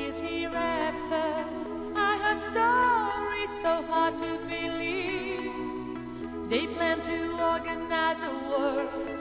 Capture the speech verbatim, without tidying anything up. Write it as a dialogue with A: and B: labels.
A: is hereafter. I heard stories so hard to believe. They plan to organize a world